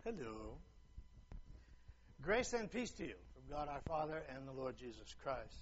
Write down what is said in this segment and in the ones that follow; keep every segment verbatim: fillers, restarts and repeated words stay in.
Hello. Grace and peace to you from God our Father and the Lord Jesus Christ.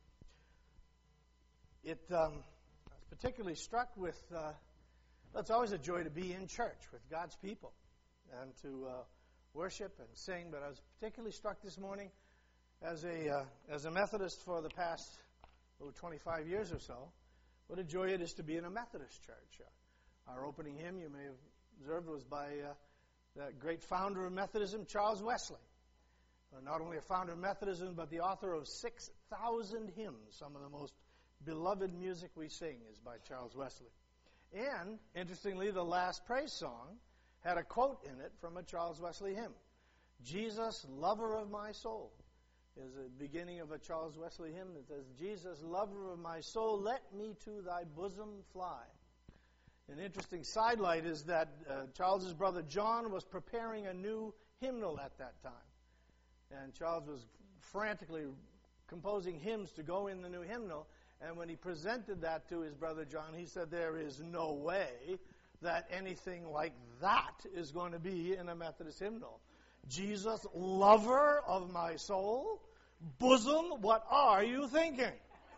It, um, I was particularly struck with, uh, well, it's always a joy to be in church with God's people and to uh, worship and sing, but I was particularly struck this morning as a uh, as a Methodist for the past oh, twenty-five years or so, what a joy it is to be in a Methodist church. Uh, our opening hymn, you may have observed, was by uh, the great founder of Methodism, Charles Wesley. Uh, not only a founder of Methodism, but the author of six thousand hymns. Some of the most beloved music we sing is by Charles Wesley. And, interestingly, the last praise song had a quote in it from a Charles Wesley hymn. Jesus, lover of my soul, is the beginning of a Charles Wesley hymn that says, Jesus, lover of my soul, let me to thy bosom fly. An interesting sidelight is that uh, Charles's brother John was preparing a new hymnal at that time. And Charles was frantically composing hymns to go in the new hymnal. And when he presented that to his brother John, he said, there is no way that anything like that is going to be in a Methodist hymnal. Jesus, lover of my soul, bosom, what are you thinking?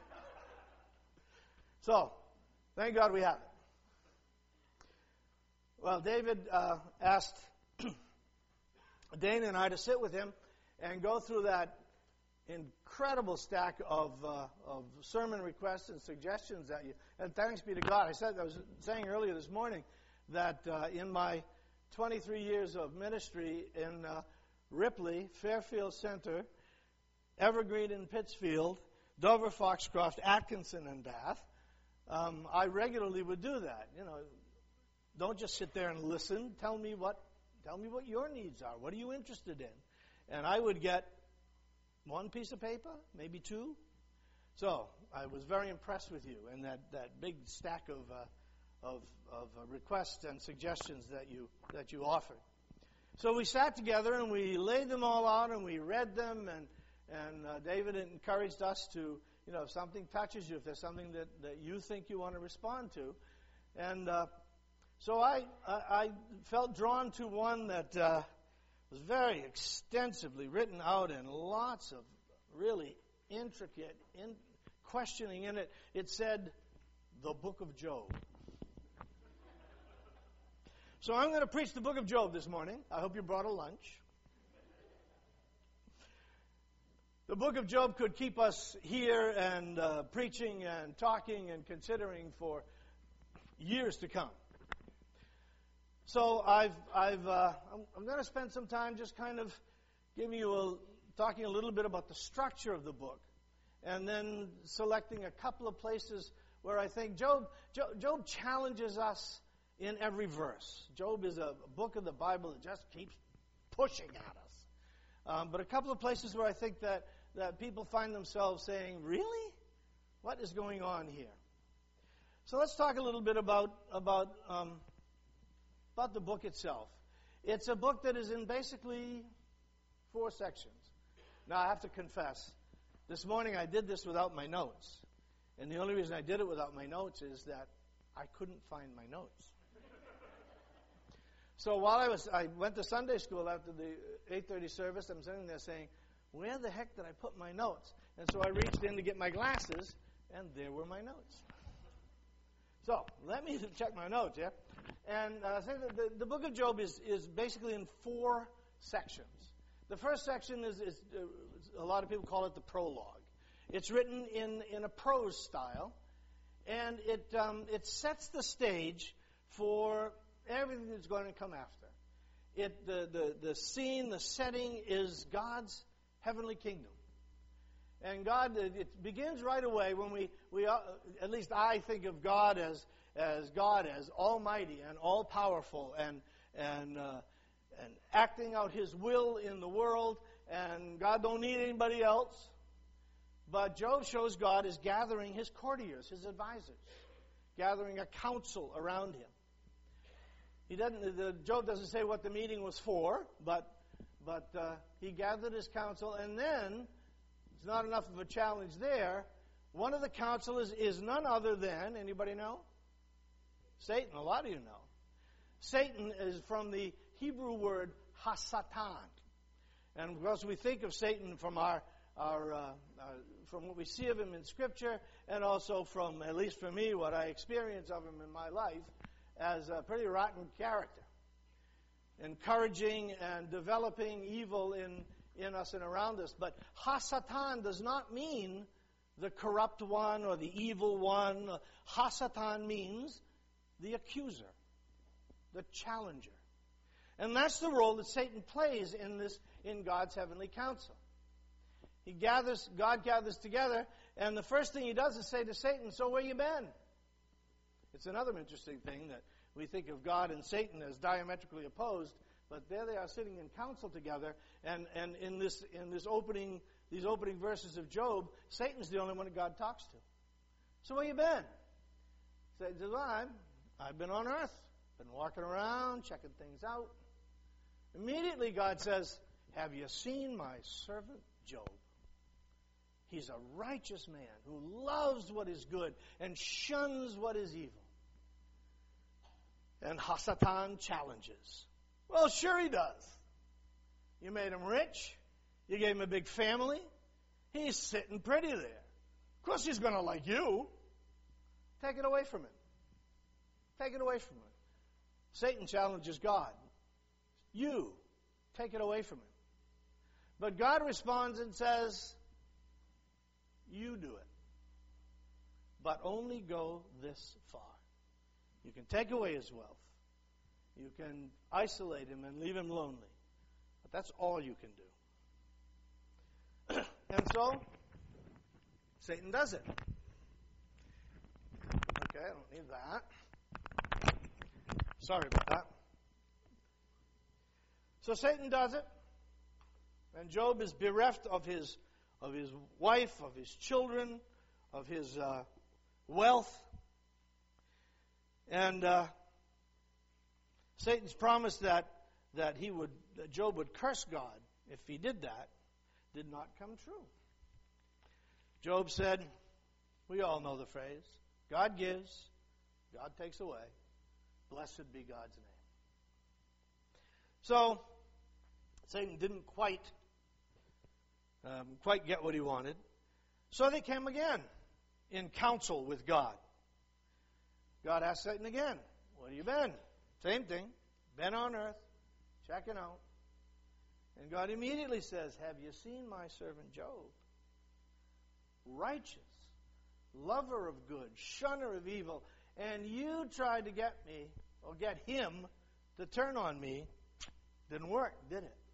So, thank God we have it. Well, David uh, asked Dana and I to sit with him and go through that incredible stack of uh, of sermon requests and suggestions that you. And thanks be to God. I said I was saying earlier this morning that uh, in my twenty-three years of ministry in uh, Ripley, Fairfield Center, Evergreen and Pittsfield, Dover, Foxcroft, Atkinson, and Bath, um, I regularly would do that. You know. Don't just sit there and listen. Tell me what tell me what your needs are. What are you interested in? And I would get one piece of paper, maybe two. So I was very impressed with you and that, that big stack of uh, of, of uh, requests and suggestions that you that you offered. So we sat together and we laid them all out and we read them and and uh, David encouraged us to, you know, if something touches you, if there's something that, that you think you want to respond to, and uh, So I, I felt drawn to one that uh, was very extensively written out and lots of really intricate in questioning in it. It said, the book of Job. So I'm going to preach the book of Job this morning. I hope you brought a lunch. The book of Job could keep us here and uh, preaching and talking and considering for years to come. So I've, I've, uh, I'm, I'm going to spend some time just kind of giving you a, talking a little bit about the structure of the book, and then selecting a couple of places where I think Job, Job, Job challenges us in every verse. Job is a book of the Bible that just keeps pushing at us. Um, but a couple of places where I think that, that people find themselves saying, really? What is going on here? So let's talk a little bit about about. Um, About the book itself. It's a book that is in basically four sections. Now, I have to confess, this morning I did this without my notes. And the only reason I did it without my notes is that I couldn't find my notes. So while I was, I went to Sunday school after the eight thirty service. I'm sitting there saying, where the heck did I put my notes? And so I reached in to get my glasses, and there were my notes. So let me check my notes, yeah? And uh, say that the, the book of Job is, is basically in four sections. The first section is, is uh, a lot of people call it the prologue. It's written in, in a prose style, and it um, it sets the stage for everything that's going to come after. It the, the, the scene, the setting is God's heavenly kingdom. And God, it begins right away when we, we uh, at least I think of God as as God as almighty and all-powerful and and uh, and acting out His will in the world, and God don't need anybody else. But Job shows God is gathering His courtiers, His advisors, gathering a council around Him. He doesn't. The, Job doesn't say what the meeting was for, but but uh, he gathered his council, and then it's not enough of a challenge there. One of the counselors is none other than, anybody know? Satan. A lot of you know. Satan is from the Hebrew word Hasatan. And of course, we think of Satan from our, our, uh, uh, from what we see of him in Scripture, and also from, at least for me, what I experience of him in my life, as a pretty rotten character, encouraging and developing evil in, in us and around us. But Hasatan does not mean the corrupt one or the evil one. Hasatan means the accuser, the challenger. And that's the role that Satan plays in this, in God's heavenly council. He gathers, God gathers together, and the first thing he does is say to Satan, "So where you been?" It's another interesting thing that we think of God and Satan as diametrically opposed, but there they are sitting in council together, and, and in this in this opening these opening verses of Job, Satan's the only one that God talks to. "So where you been?" Satan says, "Well, I'm, I've been on earth, been walking around, checking things out." Immediately God says, "Have you seen my servant Job? He's a righteous man who loves what is good and shuns what is evil." And Hasatan challenges. "Well, sure he does. You made him rich. You gave him a big family. He's sitting pretty there. Of course he's going to like you. Take it away from him. Take it away from him." Satan challenges God. "You, take it away from him." But God responds and says, "You do it. But only go this far. You can take away his wealth. You can isolate him and leave him lonely. But that's all you can do." And so, Satan does it. Okay, I don't need that. Sorry about that. So Satan does it. And Job is bereft of his, of his wife, of his children, of his uh, wealth. And uh, Satan's promise that that he would, that Job would curse God if he did that, did not come true. Job said, we all know the phrase, God gives, God takes away. Blessed be God's name. So Satan didn't quite um, quite get what he wanted. So they came again in council with God. God asked Satan again, "Where have you been?" Same thing. Been on earth, checking out. And God immediately says, "Have you seen my servant Job? Righteous, lover of good, shunner of evil. And you tried to get me, or get him, to turn on me. Didn't work, did it?"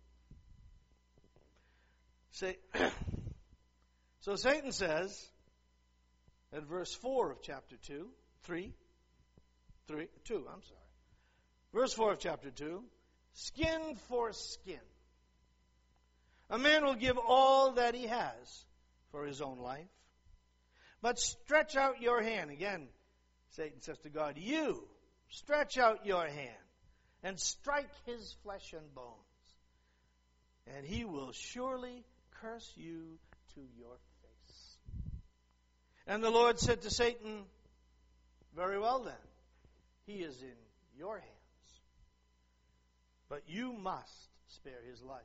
Say, so Satan says, at verse four of chapter two, three, three, two, I'm sorry. Verse four of chapter two, skin for skin. A man will give all that he has for his own life. But stretch out your hand. Again, Satan says to God, "You stretch out your hand and strike his flesh and bones, and he will surely curse you to your face." And the Lord said to Satan, "Very well then, he is in your hands, but you must spare his life."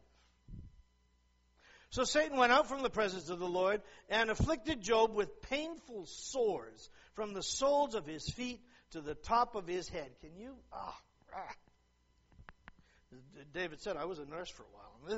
So Satan went out from the presence of the Lord and afflicted Job with painful sores from the soles of his feet to the top of his head. Can you? Ah, ah. David said, "I was a nurse for a while."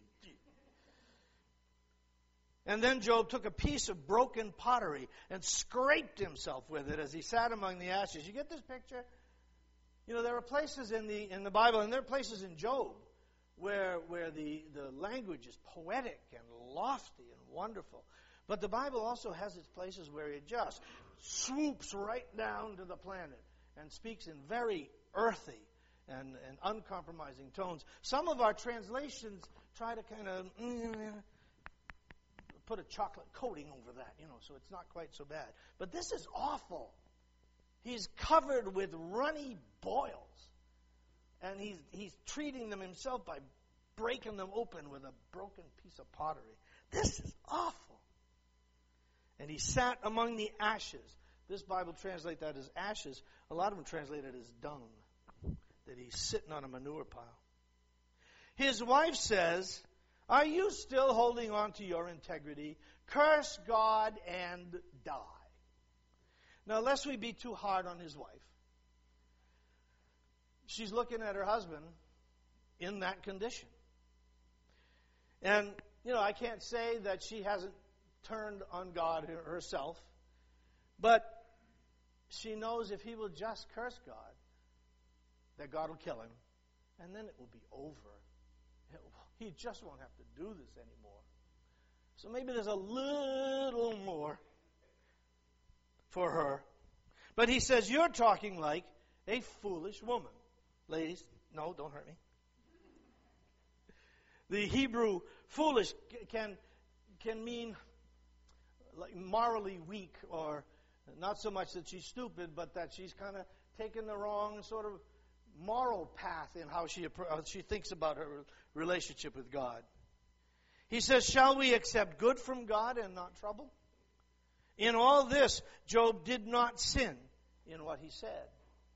And then Job took a piece of broken pottery and scraped himself with it as he sat among the ashes. You get this picture? You know, there are places in the in the Bible, and there are places in Job, where where the, the language is poetic and lofty and wonderful. But the Bible also has its places where it just swoops right down to the planet and speaks in very earthy and, and uncompromising tones. Some of our translations try to kind of mm, put a chocolate coating over that, you know, so it's not quite so bad. But this is awful. He's covered with runny boils. And he's he's treating them himself by breaking them open with a broken piece of pottery. This is awful. And he sat among the ashes. This Bible translates that as ashes. A lot of them translate it as dung. That he's sitting on a manure pile. His wife says, "Are you still holding on to your integrity? Curse God and die." Now, lest we be too hard on his wife, she's looking at her husband in that condition. And, you know, I can't say that she hasn't turned on God herself, but she knows if he will just curse God, that God will kill him, and then it will be over. It, he just won't have to do this anymore. So maybe there's a little more for her. But he says, "You're talking like a foolish woman." Ladies, no, don't hurt me. The Hebrew foolish can can mean like morally weak, or not so much that she's stupid, but that she's kind of taken the wrong sort of moral path in how she how she thinks about her relationship with God. He says, "Shall we accept good from God and not trouble?" In all this, Job did not sin in what he said.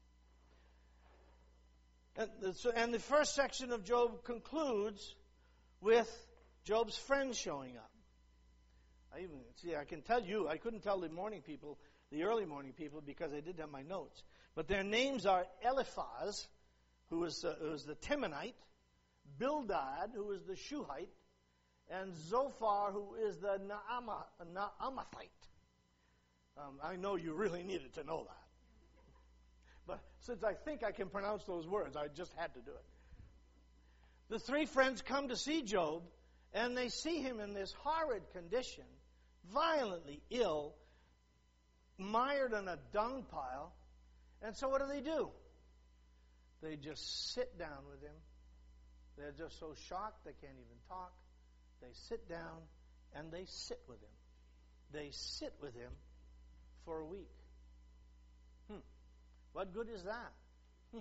And the, so, and the first section of Job concludes with Job's friends showing up. I even see. I can tell you. I couldn't tell the morning people, the early morning people, because I didn't have my notes. But their names are Eliphaz, who was, uh, who was the Temanite, Bildad, who was the Shuhite, and Zophar, who is the Naama, Naamathite. Um, I know you really needed to know that. But since I think I can pronounce those words, I just had to do it. The three friends come to see Job, and they see him in this horrid condition, violently ill, mired in a dung pile. And so what do they do? They just sit down with him. They're just so shocked they can't even talk. They sit down and they sit with him. They sit with him for a week. Hmm. What good is that?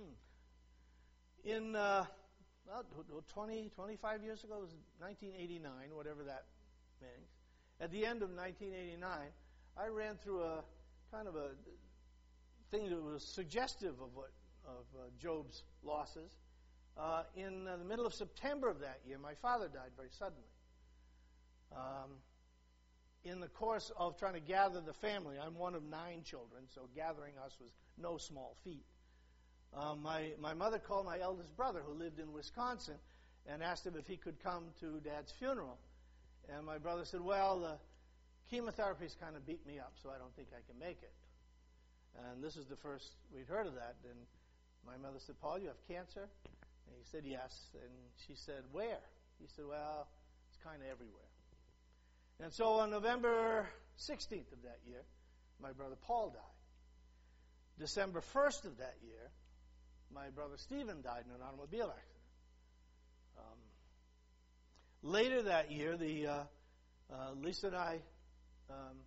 In uh, well, twenty, twenty-five years ago, it was nineteen eighty-nine, whatever that means. At the end of nineteen eighty-nine, I ran through a kind of a thing that was suggestive of what of uh, Job's losses. Uh, in uh, the middle of September of that year, my father died very suddenly. Um, in the course of trying to gather the family, I'm one of nine children, so gathering us was no small feat. Uh, my, my mother called my eldest brother, who lived in Wisconsin, and asked him if he could come to Dad's funeral. And my brother said, "Well, the chemotherapy's kind of beat me up, so I don't think I can make it." And this is the first we'd heard of that. And my mother said, "Paul, you have cancer?" And he said, "Yes." And she said, "Where?" He said, "Well, it's kind of everywhere." And so on November sixteenth of that year, my brother Paul died. December first of that year, my brother Stephen died in an automobile accident. Um, later that year, the uh, uh, Lisa and I um,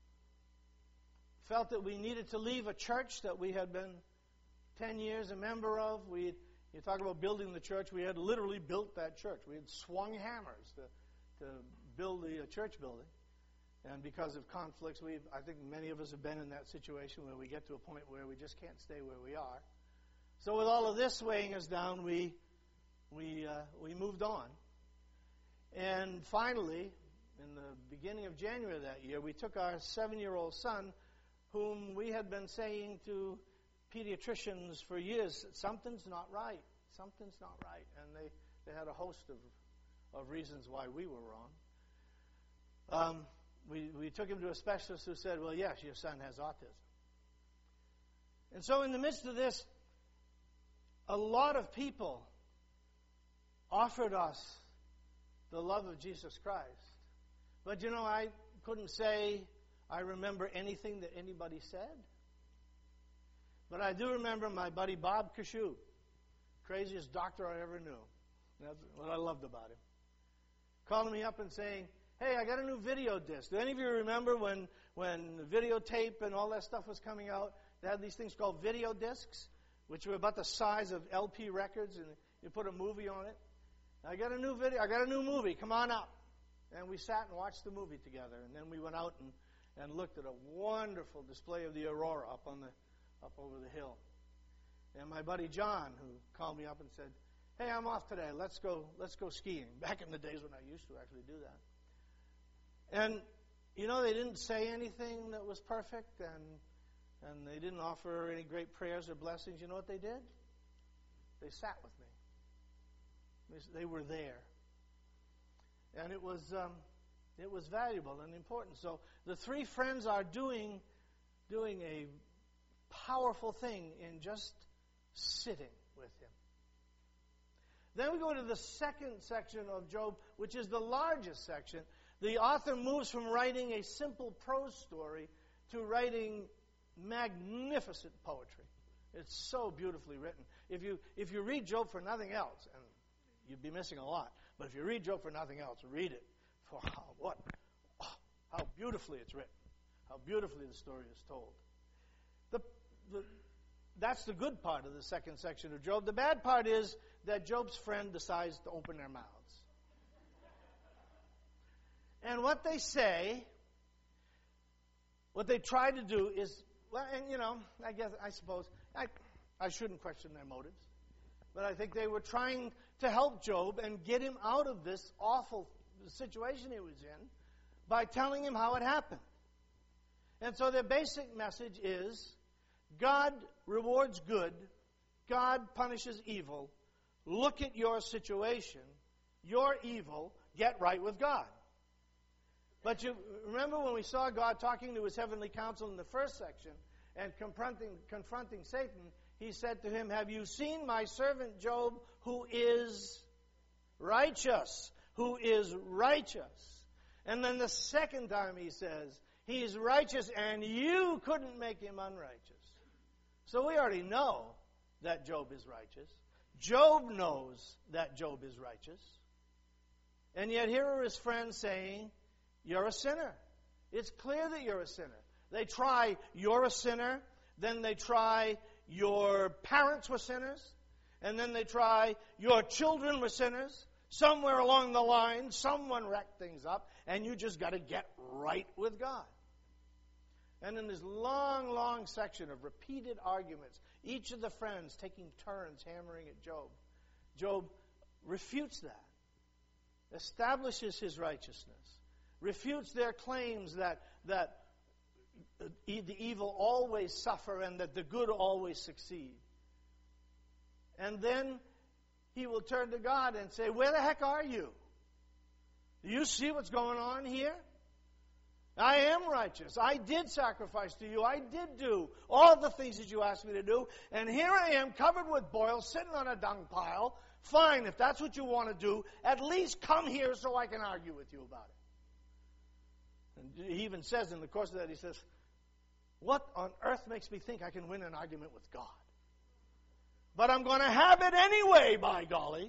felt that we needed to leave a church that we had been ten years a member of. We, you talk about building the church, we had literally built that church. We had swung hammers to, to build the uh, church building. And because of conflicts, we've, I think many of us have been in that situation where we get to a point where we just can't stay where we are. So with all of this weighing us down, we we uh, we moved on. And finally, in the beginning of January of that year, we took our seven-year-old son, whom we had been saying to pediatricians for years, something's not right, something's not right. And they, they had a host of, of reasons why we were wrong. Um, we, we took him to a specialist who said, "Well, yes, your son has autism." And so in the midst of this, a lot of people offered us the love of Jesus Christ. But, you know, I couldn't say I remember anything that anybody said. But I do remember my buddy Bob Kashu, craziest doctor I ever knew. That's what I loved about him. Calling me up and saying, "Hey, I got a new video disc. Do any of you remember when, when videotape and all that stuff was coming out? They had these things called video discs, which were about the size of L P records, and you put a movie on it. I got a new video. I got a new movie. Come on up." And we sat and watched the movie together. And then we went out and, and looked at a wonderful display of the aurora up on the up over the hill. And my buddy John, who called me up and said, hey, I'm off today. Let's go, let's go skiing. Back in the days when I used to actually do that. And, you know, they didn't say anything that was perfect, and and they didn't offer any great prayers or blessings. You know what they did? They sat with me. They were there. And it was um, it was valuable and important. So the three friends are doing doing a powerful thing in just sitting with him. Then we go to the second section of Job, which is the largest section. The author moves from writing a simple prose story to writing magnificent poetry. It's so beautifully written. If you if you read Job for nothing else, and you'd be missing a lot, but if you read Job for nothing else, read it for how, what, oh, how beautifully it's written, how beautifully the story is told. The, the, that's the good part of the second section of Job. The bad part is that Job's friend decides to open their mouths. And what they say, what they try to do is, well, and you know, I guess, I suppose, I, I shouldn't question their motives, but I think they were trying to help Job and get him out of this awful situation he was in by telling him how it happened. And so their basic message is, God rewards good, God punishes evil. Look at your situation, your evil, get right with God. But you remember when we saw God talking to his heavenly council in the first section and confronting, confronting Satan, he said to him, have you seen my servant Job who is righteous? Who is righteous? And then the second time he says, he's righteous and you couldn't make him unrighteous. So we already know that Job is righteous. Job knows that Job is righteous. And yet here are his friends saying, you're a sinner. It's clear that you're a sinner. They try, you're a sinner. Then they try, your parents were sinners. And then they try, your children were sinners. Somewhere along the line, someone wrecked things up. And you just got to get right with God. And in this long, long section of repeated arguments, each of the friends taking turns hammering at Job, Job refutes that, establishes his righteousness, refutes their claims that, that the evil always suffer and that the good always succeed. And then he will turn to God and say, where the heck are you? Do you see what's going on here? I am righteous. I did sacrifice to you. I did do all the things that you asked me to do. And here I am, covered with boils, sitting on a dung pile. Fine, if that's what you want to do, at least come here so I can argue with you about it. And he even says in the course of that, he says, what on earth makes me think I can win an argument with God? But I'm going to have it anyway, by golly.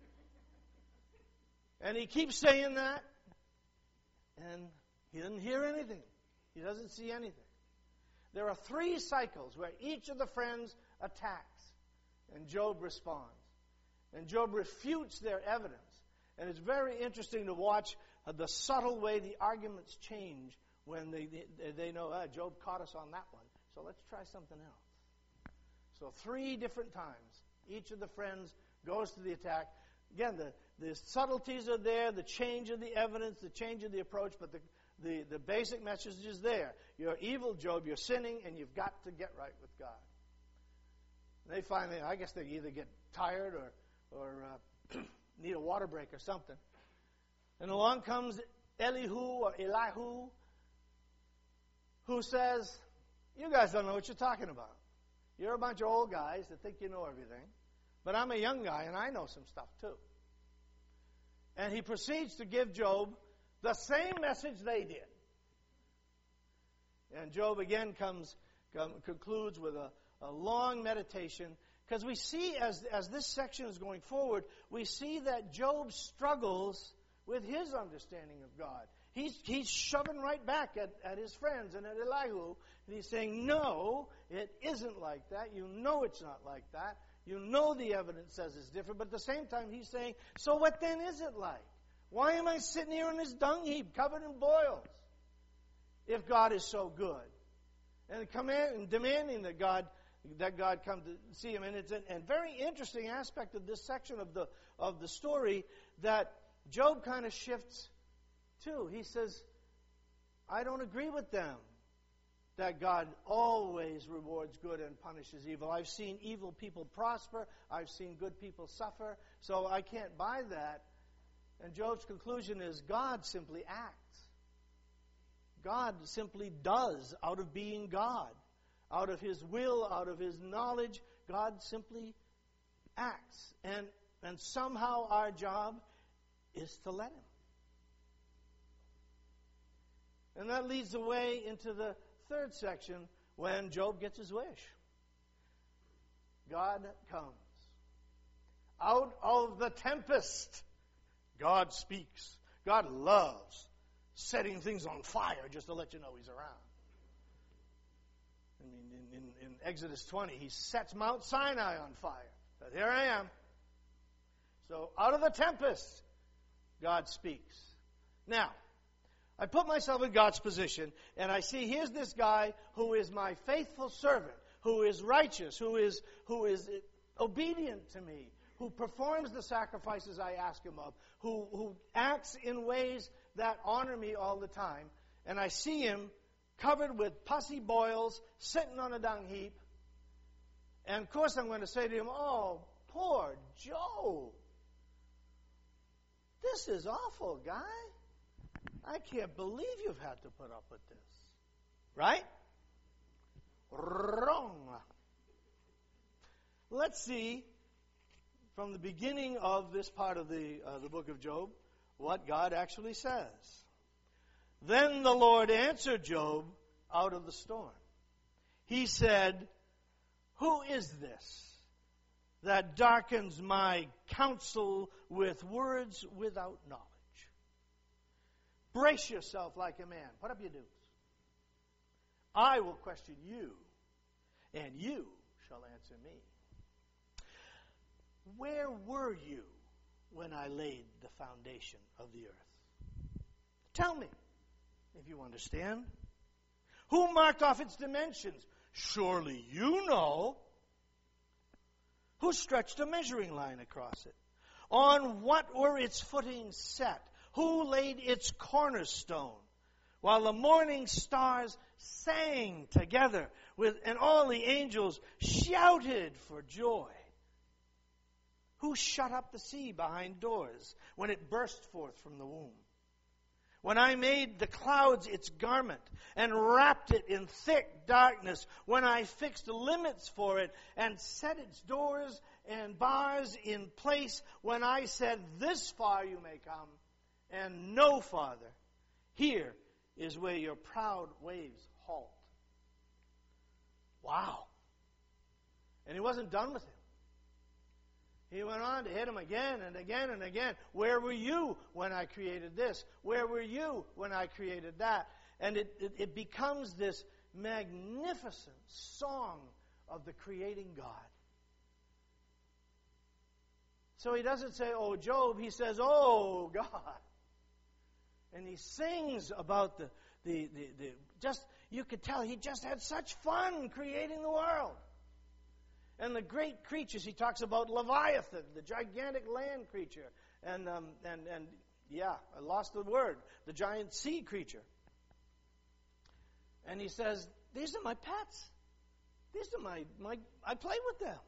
And he keeps saying that. And he doesn't hear anything. He doesn't see anything. There are three cycles where each of the friends attacks, and Job responds. And Job refutes their evidence. And it's very interesting to watch the subtle way the arguments change when they, they, they know, ah, Job caught us on that one, so let's try something else. So three different times, each of the friends goes to the attack. Again, the, the subtleties are there, the change of the evidence, the change of the approach, but the The, the basic message is there. You're evil, Job. You're sinning, and you've got to get right with God. And they finally, I guess they either get tired or, or uh, need a water break or something. And along comes Elihu or Elihu, who says, you guys don't know what you're talking about. You're a bunch of old guys that think you know everything. But I'm a young guy, and I know some stuff too. And he proceeds to give Job the same message they did. And Job again comes, come, concludes with a, a long meditation, because we see as, as this section is going forward, we see that Job struggles with his understanding of God. He's, he's shoving right back at, at his friends and at Elihu, and he's saying, no, it isn't like that. You know it's not like that. You know the evidence says it's different. But at the same time, he's saying, so what then is it like? Why am I sitting here in this dung heap covered in boils if God is so good? And command and demanding that God that God come to see him. And it's a, a very interesting aspect of this section of the of the story that Job kind of shifts to. He says, I don't agree with them that God always rewards good and punishes evil. I've seen evil people prosper. I've seen good people suffer. So I can't buy that. And Job's conclusion is God simply acts. God simply does out of being God. Out of his will, out of his knowledge, God simply acts. And, and somehow our job is to let him. And that leads the way into the third section when Job gets his wish. God comes. Out of the tempest, God speaks. God loves setting things on fire just to let you know he's around. I mean, in, in, in Exodus twenty, he sets Mount Sinai on fire. But here I am. So out of the tempest, God speaks. Now, I put myself in God's position, and I see here's this guy who is my faithful servant, who is righteous, who is who is obedient to me, who performs the sacrifices I ask him of, who, who acts in ways that honor me all the time. And I see him covered with pussy boils, sitting on a dung heap. And of course I'm going to say to him, oh, poor Job. This is awful, guy. I can't believe you've had to put up with this. Right? Wrong. Let's see from the beginning of this part of the, uh, the book of Job what God actually says. Then the Lord answered Job out of the storm. He said, who is this that darkens my counsel with words without knowledge? Brace yourself like a man. Put up your dues. I will question you, and you shall answer me. Where were you when I laid the foundation of the earth? Tell me, if you understand. Who marked off its dimensions? Surely you know. Who stretched a measuring line across it? On what were its footings set? Who laid its cornerstone? While the morning stars sang together with, and all the angels shouted for joy. Who shut up the sea behind doors when it burst forth from the womb? When I made the clouds its garment and wrapped it in thick darkness, when I fixed limits for it and set its doors and bars in place, when I said, this far you may come and no farther, here is where your proud waves halt. Wow. And he wasn't done with him. He went on to hit him again and again and again. Where were you when I created this? Where were you when I created that? And it, it, it becomes this magnificent song of the creating God. So he doesn't say, oh, Job. He says, oh, God. And he sings about the, the, the, the just, you could tell he just had such fun creating the world. And the great creatures, he talks about Leviathan, the gigantic land creature. And, um, and, and yeah, I lost the word, the giant sea creature. And he says, these are my pets. These are my, my I play with them.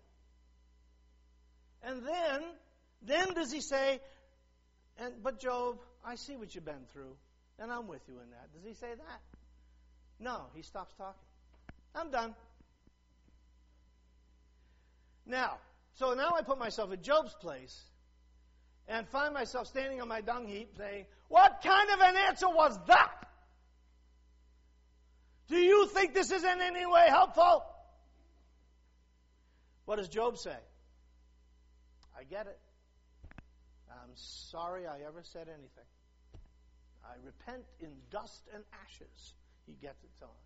And then, then does he say, and but Job, I see what you've been through, and I'm with you in that. Does he say that? No, he stops talking. I'm done. Now, so now I put myself in Job's place and find myself standing on my dung heap saying, what kind of an answer was that? Do you think this is in any way helpful? What does Job say? I get it. I'm sorry I ever said anything. I repent in dust and ashes. He gets it on.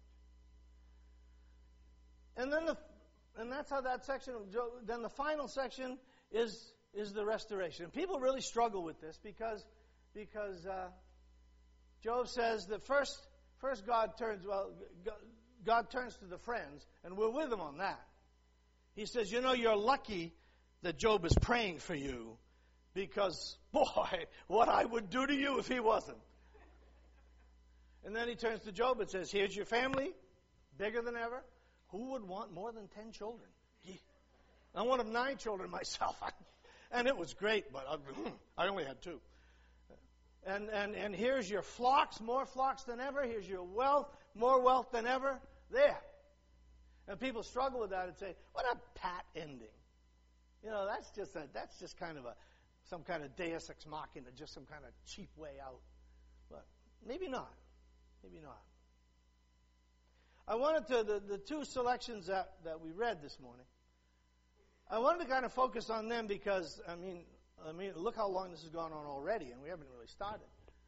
And then the And that's how that section of Job, then the final section is is the restoration. People really struggle with this because because uh, Job says that first first God turns well God turns to the friends, and we're with him on that. He says, you know, you're lucky that Job is praying for you because, boy, what I would do to you if he wasn't. And then he turns to Job and says, here's your family, bigger than ever. Who would want more than ten children? I'm one of nine children myself. And it was great, but I only had two. And, and, and here's your flocks, more flocks than ever. Here's your wealth, more wealth than ever. There. And people struggle with that and say, what a pat ending. You know, that's just a, that's just kind of a some kind of deus ex machina, just some kind of cheap way out. But maybe not. Maybe not. I wanted to, the, the two selections that, that we read this morning, I wanted to kind of focus on them because, I mean, I mean, look how long this has gone on already, and we haven't really started.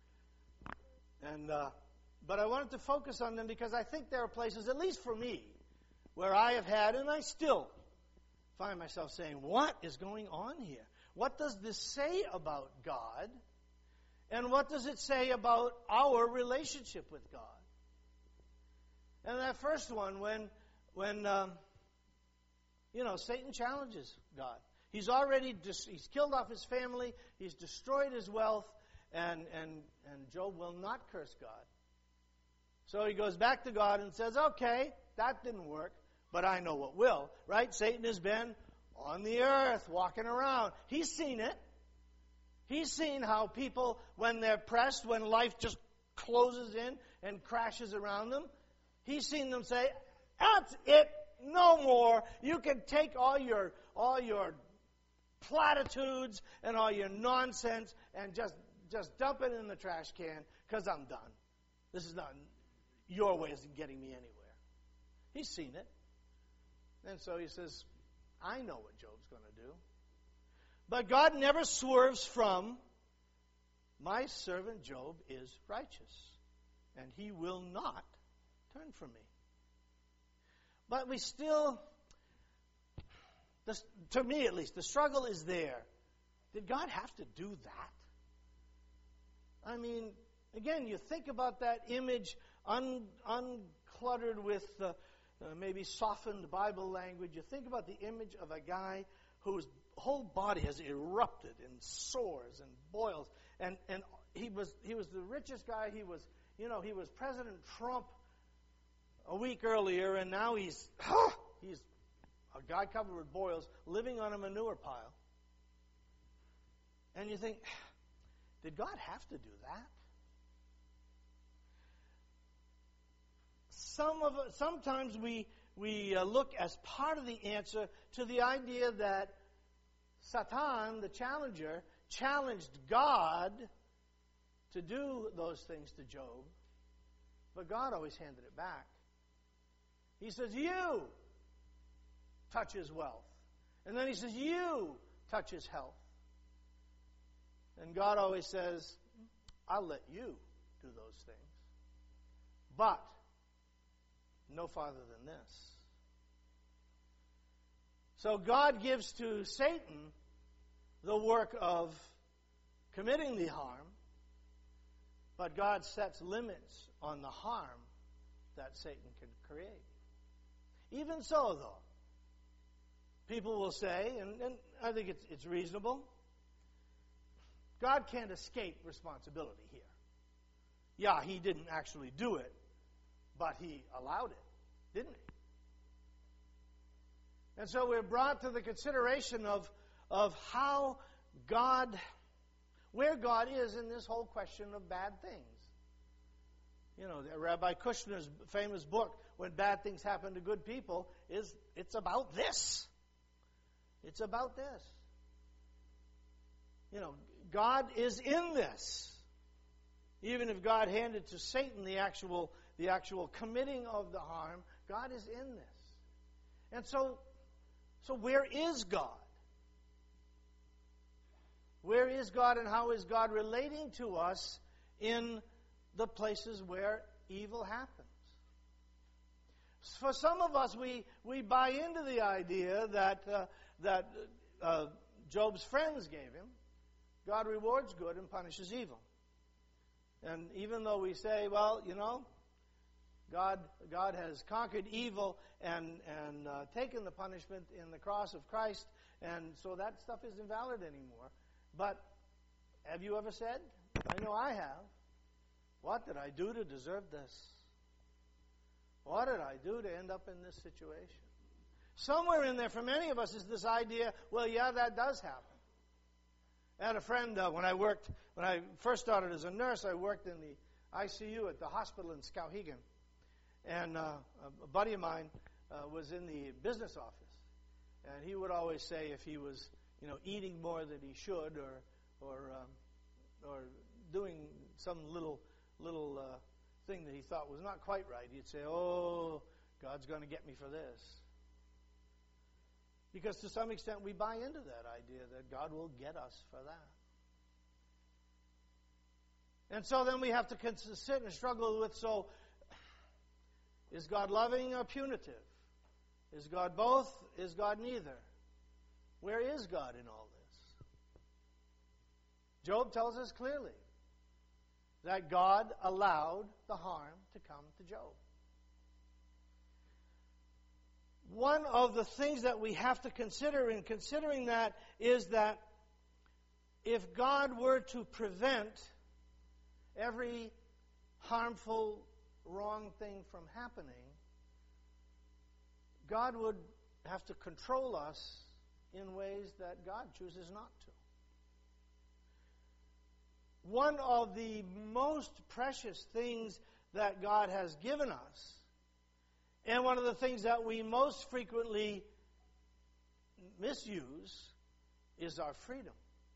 And uh, but I wanted to focus on them because I think there are places, at least for me, where I have had, and I still find myself saying, what is going on here? What does this say about God? And what does it say about our relationship with God? And that first one, when, when um, you know, Satan challenges God. He's already, dis- he's killed off his family, he's destroyed his wealth, and, and, and Job will not curse God. So he goes back to God and says, okay, that didn't work, but I know what will, right? Satan has been on the earth, walking around. He's seen it. He's seen how people, when they're pressed, when life just closes in and crashes around them, he's seen them say, that's it, no more. You can take all your all your platitudes and all your nonsense and just, just dump it in the trash can because I'm done. This is not, your way isn't getting me anywhere. He's seen it. And so he says, I know what Job's going to do. But God never swerves from, my servant Job is righteous, and he will not turn from me. But we still, this, to me at least, the struggle is there. Did God have to do that? I mean, again, you think about that image un, uncluttered with uh, uh, maybe softened Bible language. You think about the image of a guy whose whole body has erupted in sores and boils, and and he was he was the richest guy. He was you know he was President Trump a week earlier, and now he's he's a guy covered with boils, living on a manure pile. And you think, did God have to do that? Some of sometimes we we uh, look as part of the answer to the idea that Satan, the challenger, challenged God to do those things to Job, but God always handed it back. He says, you touch his wealth. And then he says, you touch his health. And God always says, I'll let you do those things. But no farther than this. So God gives to Satan the work of committing the harm, but God sets limits on the harm that Satan can create. Even so, though, people will say, and, and I think it's, it's reasonable, God can't escape responsibility here. Yeah, he didn't actually do it, but he allowed it, didn't he? And so we're brought to the consideration of, of how God, where God is in this whole question of bad things. You know, Rabbi Kushner's famous book, When Bad Things Happen to Good People, is it's about this. It's about this. You know, God is in this. Even if God handed to Satan the actual, the actual committing of the harm, God is in this. And so, so where is God? Where is God, and how is God relating to us in the places where evil happens? For some of us, we, we buy into the idea that uh, that uh, Job's friends gave him. God rewards good and punishes evil. And even though we say, well, you know, God, God has conquered evil and, and uh, taken the punishment in the cross of Christ, and so that stuff isn't valid anymore. But have you ever said, I know I have, what did I do to deserve this? What did I do to end up in this situation? Somewhere in there, for many of us, is this idea, well, yeah, that does happen. I had a friend, uh, when I worked, when I first started as a nurse, I worked in the I C U at the hospital in Skowhegan. And uh, a buddy of mine uh, was in the business office. And he would always say if he was, you know, eating more than he should or or um, or doing some little little uh, thing that he thought was not quite right, he'd say, oh, God's going to get me for this. Because to some extent we buy into that idea that God will get us for that. And so then we have to sit and struggle with, so is God loving or punitive? Is God both? Is God neither? Where is God in all this? Job tells us clearly that God allowed the harm to come to Job. One of the things that we have to consider in considering that is that if God were to prevent every harmful, wrong thing from happening, God would have to control us in ways that God chooses not to. One of the most precious things that God has given us, and one of the things that we most frequently misuse, is our freedom.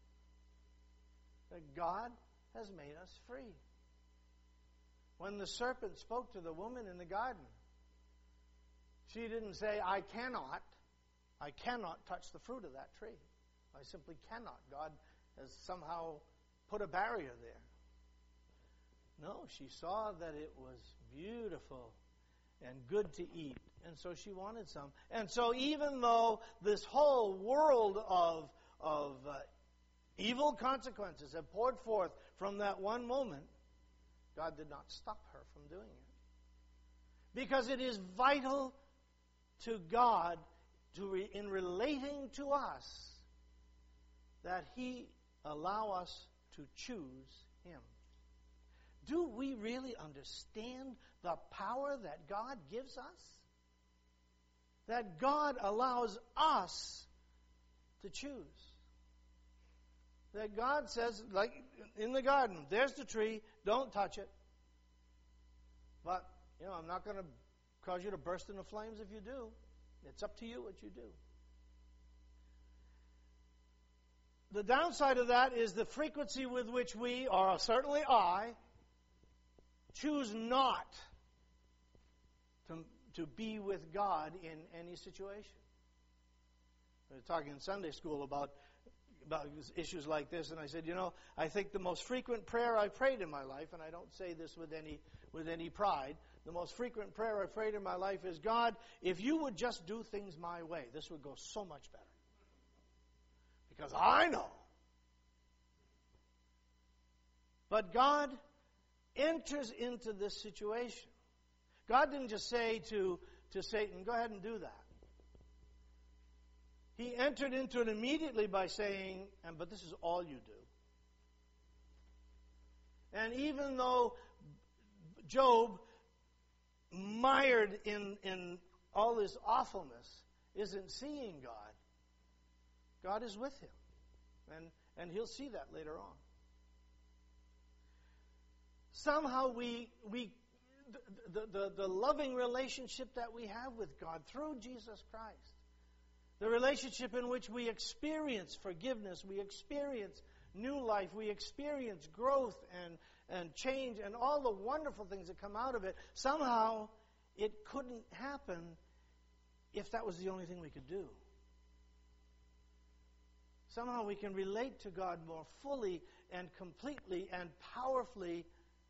That God has made us free. When the serpent spoke to the woman in the garden, she didn't say, I cannot, I cannot touch the fruit of that tree. I simply cannot. God has somehow put a barrier there. No, she saw that it was beautiful and good to eat, and so she wanted some. And so even though this whole world of, of uh, evil consequences have poured forth from that one moment, God did not stop her from doing it. Because it is vital to God to re, in relating to us that He allow us to choose Him. Do we really understand the power that God gives us? That God allows us to choose. That God says, like in the garden, there's the tree, don't touch it. But, you know, I'm not going to cause you to burst into flames if you do. It's up to you what you do. The downside of that is the frequency with which we, or certainly I, choose not to, to be with God in any situation. We were talking in Sunday school about, about issues like this, and I said, you know, I think the most frequent prayer I prayed in my life, and I don't say this with any with any pride, the most frequent prayer I prayed in my life is, God, if you would just do things my way, this would go so much better. Because I know. But God enters into this situation. God didn't just say to, to Satan, go ahead and do that. He entered into it immediately by saying, and but this is all you do. And even though Job, mired in, in all this awfulness, isn't seeing God, God is with him. And, and he'll see that later on. Somehow we, we the, the, the loving relationship that we have with God through Jesus Christ, the relationship in which we experience forgiveness, we experience new life, we experience growth and, and change and all the wonderful things that come out of it, somehow it couldn't happen if that was the only thing we could do. Somehow we can relate to God more fully and completely and powerfully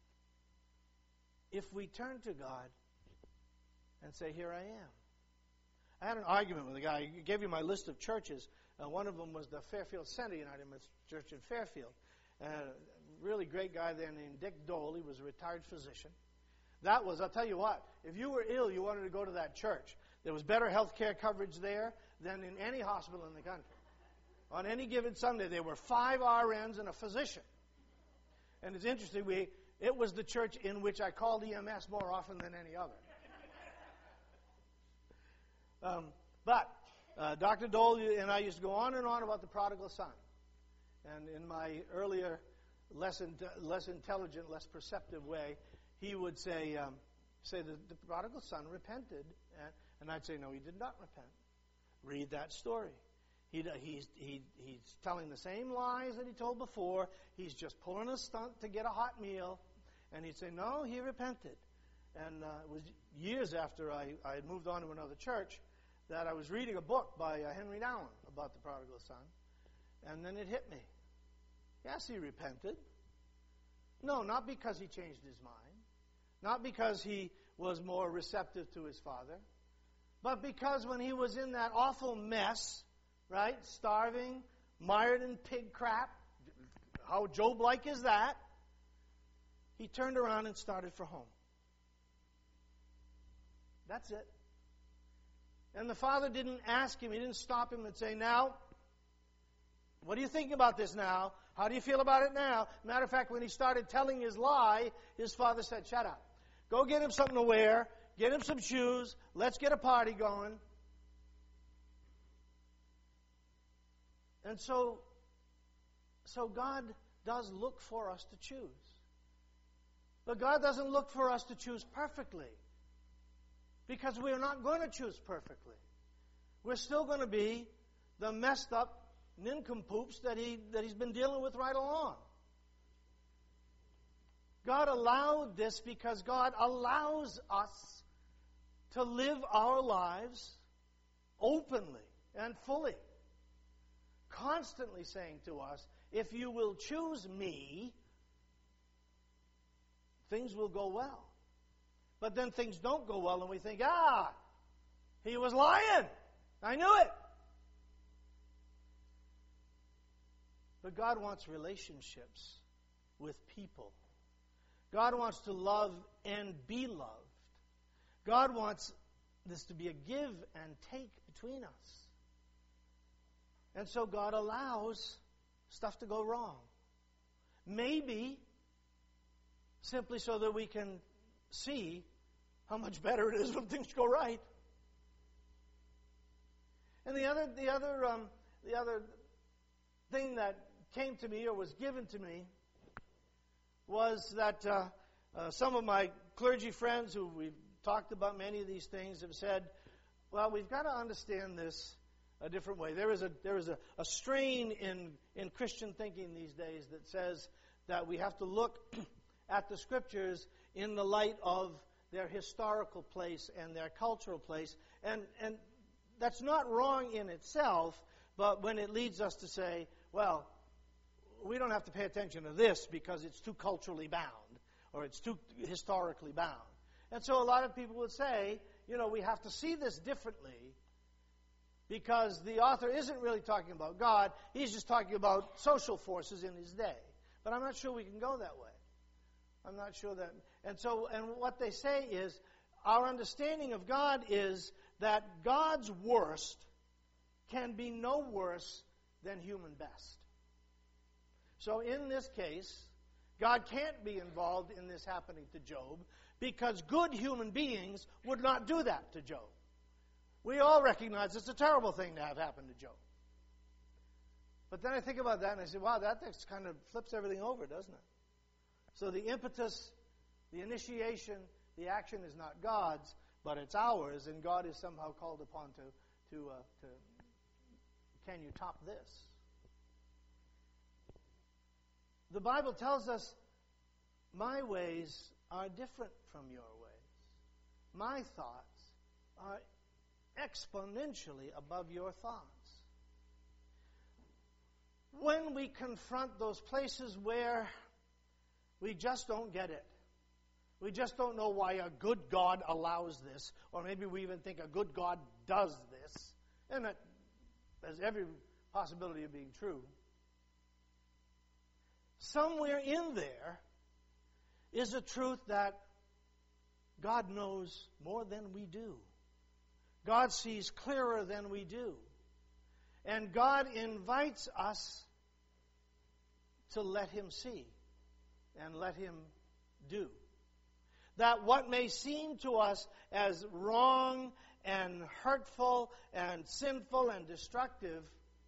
if we turn to God and say, here I am. I had an argument with a guy. He gave you my list of churches. Uh, one of them was the Fairfield Center United Methodist Church in Fairfield. Uh, a really great guy there named Dick Dole. He was a retired physician. That was, I'll tell you what, if you were ill, you wanted to go to that church. There was better health care coverage there than in any hospital in the country. On any given Sunday, there were five R Ns and a physician. And it's interesting, we it was the church in which I called E M S more often than any other. Um, but uh, Doctor Dole and I used to go on and on about the prodigal son. And in my earlier, less, in, less intelligent, less perceptive way, he would say, um, say that the prodigal son repented. And, and I'd say, no, he did not repent. Read that story. He, he's, he, he's telling the same lies that he told before. He's just pulling a stunt to get a hot meal. And he'd say, no, he repented. And uh, it was years after I, I had moved on to another church that I was reading a book by uh, Henry Nouwen about the prodigal son. And then it hit me. Yes, he repented. No, not because he changed his mind. Not because he was more receptive to his father. But because when he was in that awful mess, right, starving, mired in pig crap, how Job-like is that? He turned around and started for home. That's it. And the father didn't ask him, he didn't stop him and say, now, what do you think about this now? How do you feel about it now? Matter of fact, when he started telling his lie, his father said, shut up. Go get him something to wear. Get him some shoes. Let's get a party going. And so, so God does look for us to choose. But God doesn't look for us to choose perfectly. Because we're not going to choose perfectly. We're still going to be the messed up nincompoops that, he, that he's been dealing with right along. God allowed this because God allows us to live our lives openly and fully. Constantly saying to us, if you will choose me, things will go well. But then things don't go well and we think, ah, he was lying. I knew it. But God wants relationships with people. God wants to love and be loved. God wants this to be a give and take between us. And so God allows stuff to go wrong. Maybe simply so that we can see how much better it is when things go right. And the other, the other, um, the other thing that came to me or was given to me was that uh, uh, some of my clergy friends who we've talked about many of these things have said, well, we've got to understand this a different way. There is a there is a, a strain in, in Christian thinking these days that says that we have to look at the Scriptures in the light of their historical place and their cultural place. And, and that's not wrong in itself, but when it leads us to say, well, we don't have to pay attention to this because it's too culturally bound or it's too historically bound. And so a lot of people would say, you know, we have to see this differently because the author isn't really talking about God. He's just talking about social forces in his day. But I'm not sure we can go that way. I'm not sure that. And so, and what they say is, our understanding of God is that God's worst can be no worse than human best. So in this case, God can't be involved in this happening to Job because good human beings would not do that to Job. We all recognize it's a terrible thing to have happen to Job. But then I think about that and I say, wow, that kind of flips everything over, doesn't it? So the impetus, the initiation, the action is not God's, but it's ours, and God is somehow called upon to, to, uh, to can you top this? The Bible tells us my ways are different from your ways. My thoughts are exponentially above your thoughts. When we confront those places where we just don't get it, we just don't know why a good God allows this, or maybe we even think a good God does this, and that has every possibility of being true. Somewhere in there is a truth that God knows more than we do. God sees clearer than we do. And God invites us to let Him see and let Him do. That what may seem to us as wrong and hurtful and sinful and destructive,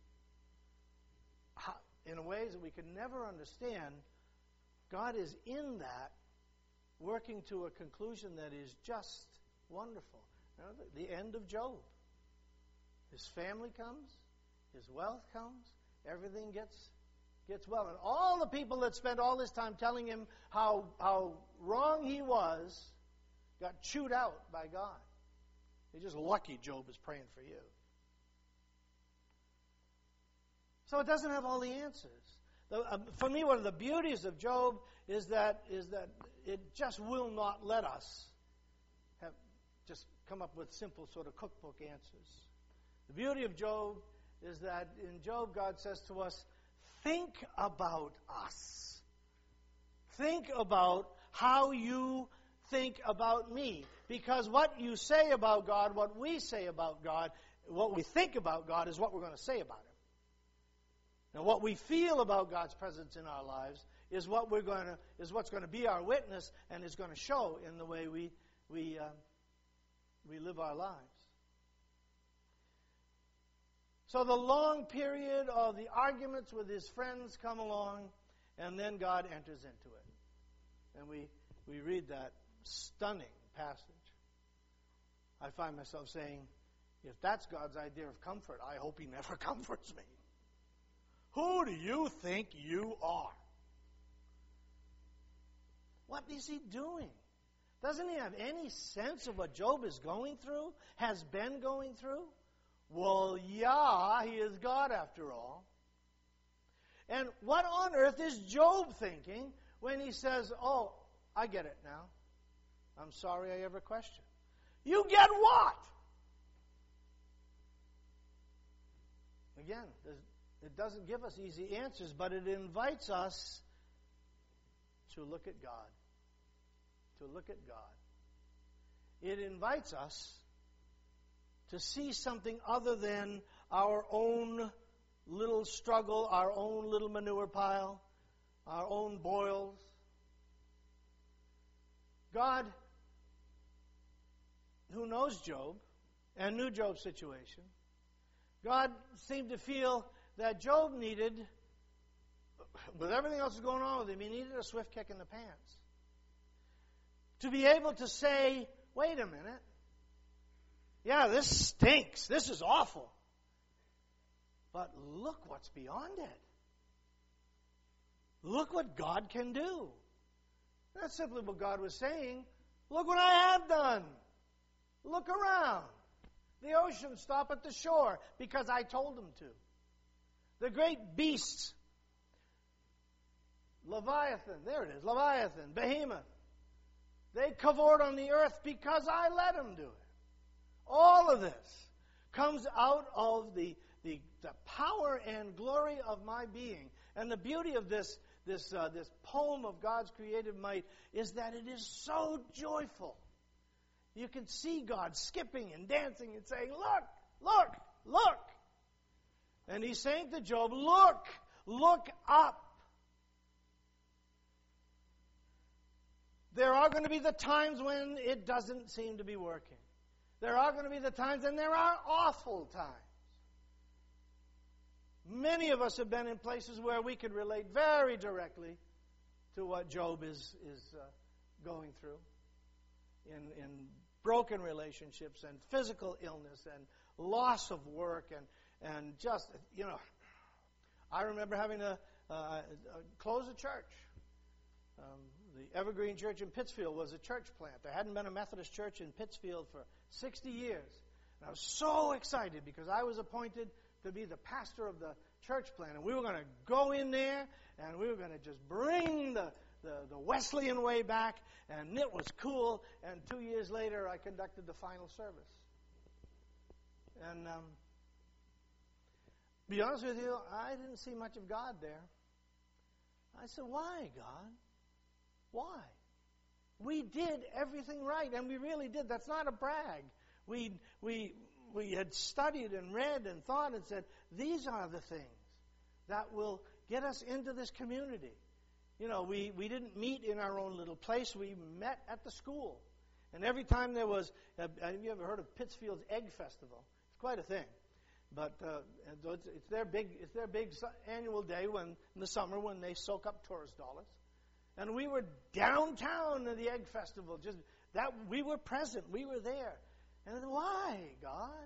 in ways that we could never understand, God is in that, working to a conclusion that is just wonderful. You know, the, the end of Job. His family comes, his wealth comes, everything gets gets well. And all the people that spent all this time telling him how how wrong he was got chewed out by God. You're just lucky Job is praying for you. So it doesn't have all the answers. The, uh, for me, one of the beauties of Job is that is that it just will not let us have just come up with simple sort of cookbook answers. The beauty of Job is that in Job, God says to us, think about us. Think about how you think about me. Because what you say about God, what we say about God, what we think about God is what we're going to say about Him. Now, what we feel about God's presence in our lives is what we're going to is what's going to be our witness and is going to show in the way we we uh, we live our lives. So the long period of the arguments with his friends come along, and then God enters into it, and we we read that stunning passage. I find myself saying, if that's God's idea of comfort, I hope He never comforts me. Who do you think you are? What is he doing? Doesn't he have any sense of what Job is going through, has been going through? Well, yeah, he is God after all. And what on earth is Job thinking when he says, oh, I get it now. I'm sorry I ever questioned. You get what? Again, it doesn't give us easy answers, but it invites us to look at God. To look at God. It invites us to see something other than our own little struggle, our own little manure pile, our own boils. God, who knows Job and knew Job's situation, God seemed to feel that Job needed, with everything else that's going on with him, he needed a swift kick in the pants. To be able to say, wait a minute, yeah, this stinks, this is awful, but look what's beyond it. Look what God can do. That's simply what God was saying. Look what I have done. Look around. The oceans stop at the shore because I told them to. The great beasts, Leviathan, there it is, Leviathan, Behemoth, they cavort on the earth because I let them do it. All of this comes out of the, the, the power and glory of my being. And the beauty of this, this, uh, this poem of God's creative might is that it is so joyful. You can see God skipping and dancing and saying, look, look, look. And he's saying to Job, look, look up. There are going to be the times when it doesn't seem to be working. There are going to be the times, and there are awful times. Many of us have been in places where we could relate very directly to what Job is, is uh, going through. In, in broken relationships and physical illness and loss of work and, and just, you know, I remember having to uh, uh, close a church. Um, the Evergreen Church in Pittsfield was a church plant. There hadn't been a Methodist church in Pittsfield for sixty years. And I was so excited because I was appointed to be the pastor of the church plant. And we were going to go in there and we were going to just bring the The, the Wesleyan way back, and it was cool. And two years later, I conducted the final service. And um, to be honest with you, I didn't see much of God there. I said, why, God? Why? we did everything right, and we really did. That's not a brag. We we we had studied and read and thought and said, these are the things that will get us into this community. You know, we, we didn't meet in our own little place. We met at the school. And every time there was, uh, have you ever heard of Pittsfield's Egg Festival? It's quite a thing. But uh, it's, it's their big it's their big annual day when in the summer when they soak up tourist dollars. And we were downtown at the Egg Festival. Just that we were present. We were there. And then, why, God?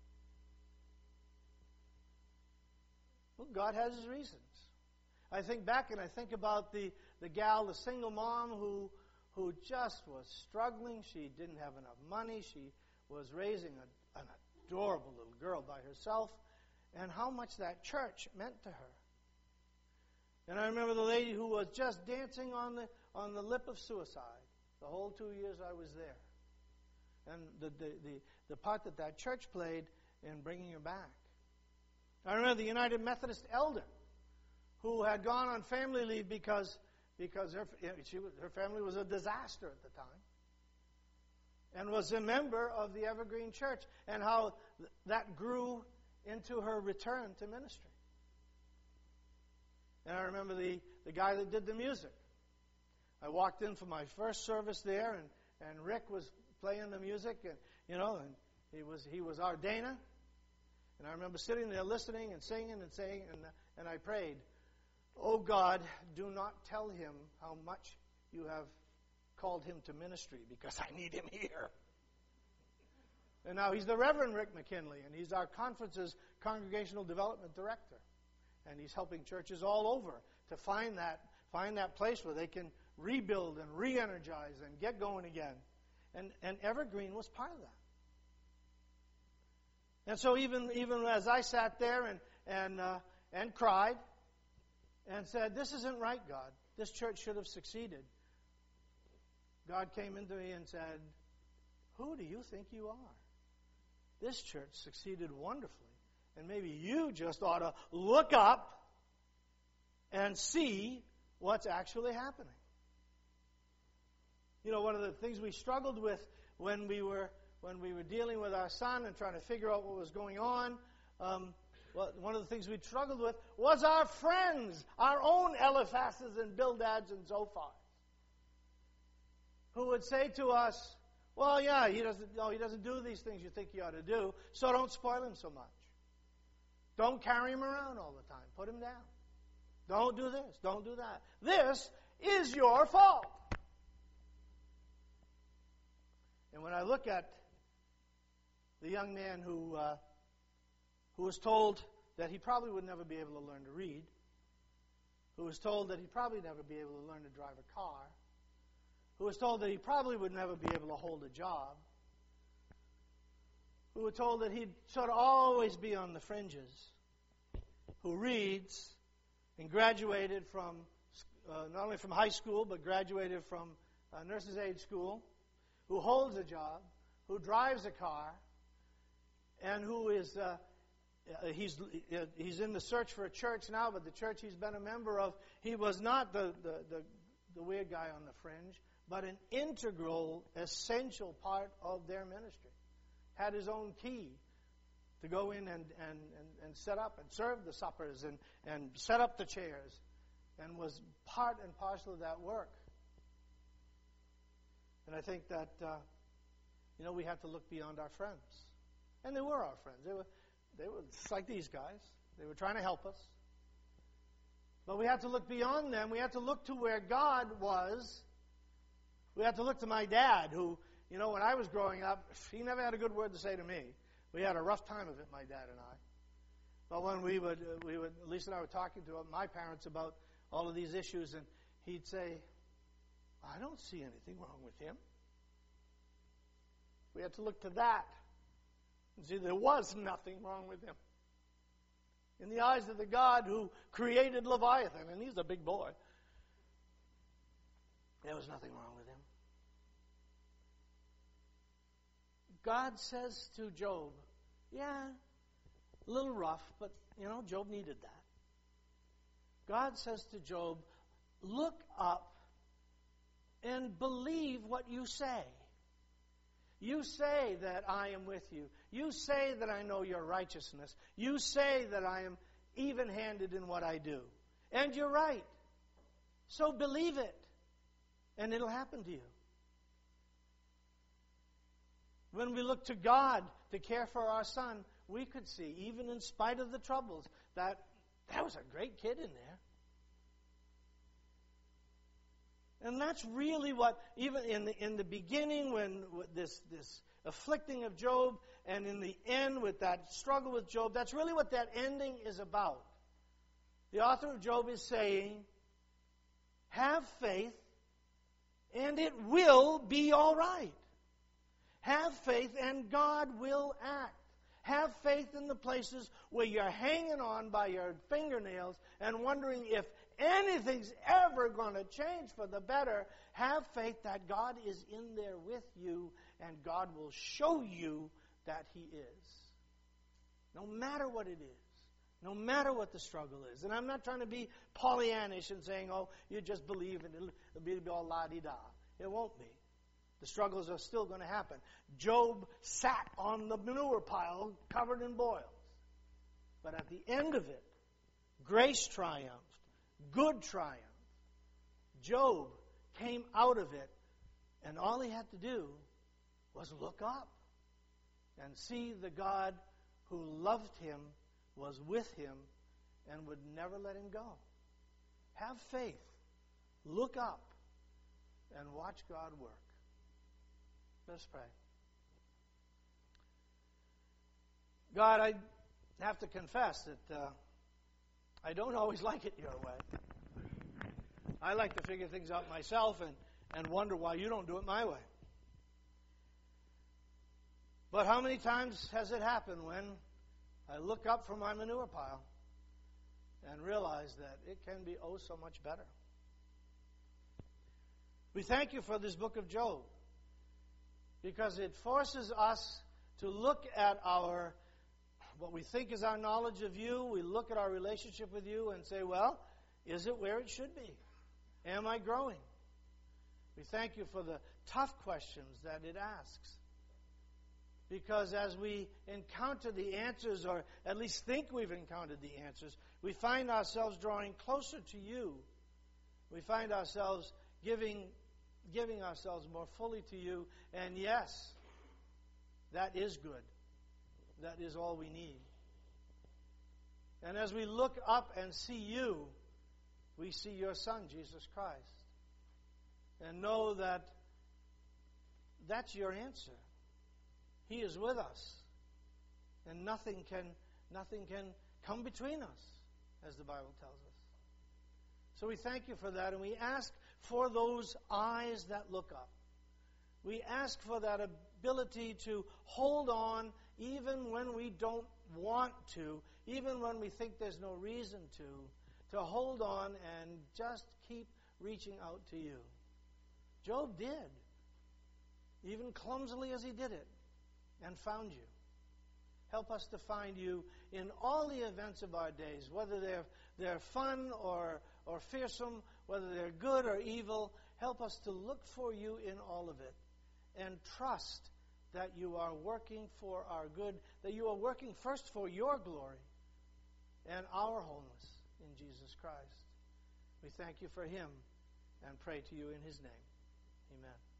Well, God has His reasons. I think back and I think about the, the gal, the single mom who who just was struggling. She didn't have enough money. She was raising a, an adorable little girl by herself, and how much that church meant to her. And I remember the lady who was just dancing on the on the lip of suicide the whole two years I was there, and the the the, the part that that church played in bringing her back. I remember the United Methodist elder who had gone on family leave because because her she was, her family was a disaster at the time, and was a member of the Evergreen Church, and how th- that grew into her return to ministry. And I remember the, the guy that did the music. I walked in for my first service there, and, and Rick was playing the music, and you know, and he was he was our Dana. And I remember sitting there listening and singing and saying, and and I prayed, "Oh God, do not tell him how much you have called him to ministry, because I need him here." And now he's the Reverend Rick McKinley, and he's our conference's Congregational Development Director. And he's helping churches all over to find that find that place where they can rebuild and re-energize and get going again. And and Evergreen was part of that. And so even even as I sat there and and uh, and cried and said, "This isn't right, God. This church should have succeeded," God came into me and said, "Who do you think you are? This church succeeded wonderfully. And maybe you just ought to look up and see what's actually happening." You know, one of the things we struggled with when we were when we were dealing with our son and trying to figure out what was going on, um, well, one of the things we struggled with was our friends, our own Eliphases and Bildads and Zophars, who would say to us, "Well, yeah, he doesn't, no, he doesn't do these things you think he ought to do, so don't spoil him so much. Don't carry him around all the time. Put him down. Don't do this. Don't do that. This is your fault." And when I look at the young man who uh, who was told that he probably would never be able to learn to read, who was told that he'd probably never be able to learn to drive a car, who was told that he probably would never be able to hold a job, who were told that he'd sort of always be on the fringes, who reads and graduated from, uh, not only from high school, but graduated from uh, nurse's aid school, who holds a job, who drives a car, and who is, uh, uh, he's uh, he's in the search for a church now, but the church he's been a member of, he was not the, the, the, the weird guy on the fringe, but an integral, essential part of their ministry. Had his own key to go in and, and, and, and set up and serve the suppers and, and set up the chairs, and was part and parcel of that work. And I think that, uh, you know, we have to look beyond our friends. And they were our friends. They were, they were just like these guys. They were trying to help us. But we have to look beyond them. We have to look to where God was. We have to look to my dad, who, you know, when I was growing up, he never had a good word to say to me. We had a rough time of it, my dad and I. But when we would, uh, we would, Lisa and I were talking to my parents about all of these issues, and he'd say, "I don't see anything wrong with him." We had to look to that and see there was nothing wrong with him. In the eyes of the God who created Leviathan, and he's a big boy, there was nothing wrong with him. God says to Job, yeah, a little rough, but, you know, Job needed that. God says to Job, look up and believe what you say. You say that I am with you. You say that I know your righteousness. You say that I am even-handed in what I do. And you're right. So believe it, and it'll happen to you. When we look to God to care for our son, we could see, even in spite of the troubles, that that was a great kid in there. And that's really what, even in the, in the beginning, when this, this afflicting of Job, and in the end with that struggle with Job, that's really what that ending is about. The author of Job is saying, have faith, and it will be all right. Have faith, and God will act. Have faith in the places where you're hanging on by your fingernails and wondering if anything's ever going to change for the better. Have faith that God is in there with you, and God will show you that He is. No matter what it is. No matter what the struggle is. And I'm not trying to be Pollyannish and saying, oh, you just believe and it'll, it'll be all la-di-da. It won't be. The struggles are still going to happen. Job sat on the manure pile covered in boils. But at the end of it, grace triumphed. Good triumphed. Job came out of it, and all he had to do was look up and see the God who loved him, was with him, and would never let him go. Have faith. Look up and watch God work. Let's pray. God, I have to confess that uh, I don't always like it your way. I like to figure things out myself and, and wonder why you don't do it my way. But how many times has it happened when I look up from my manure pile and realize that it can be oh so much better? We thank you for this book of Job, because it forces us to look at our, what we think is our knowledge of you. We look at our relationship with you and say, well, is it where it should be? Am I growing? We thank you for the tough questions that it asks. Because as we encounter the answers, or at least think we've encountered the answers, we find ourselves drawing closer to you. We find ourselves giving giving ourselves more fully to you. And yes, that is good. That is all we need. And as we look up and see you, we see your Son, Jesus Christ. And know that that's your answer. He is with us. And nothing can, nothing can come between us, as the Bible tells us. So we thank you for that, and we ask for those eyes that look up. We ask for that ability to hold on even when we don't want to, even when we think there's no reason to, to hold on and just keep reaching out to you. Job did, even clumsily as he did it, and found you. Help us to find you in all the events of our days, whether they're, they're fun or, or fearsome, whether they're good or evil. Help us to look for you in all of it and trust that you are working for our good, that you are working first for your glory and our wholeness in Jesus Christ. We thank you for him and pray to you in his name. Amen.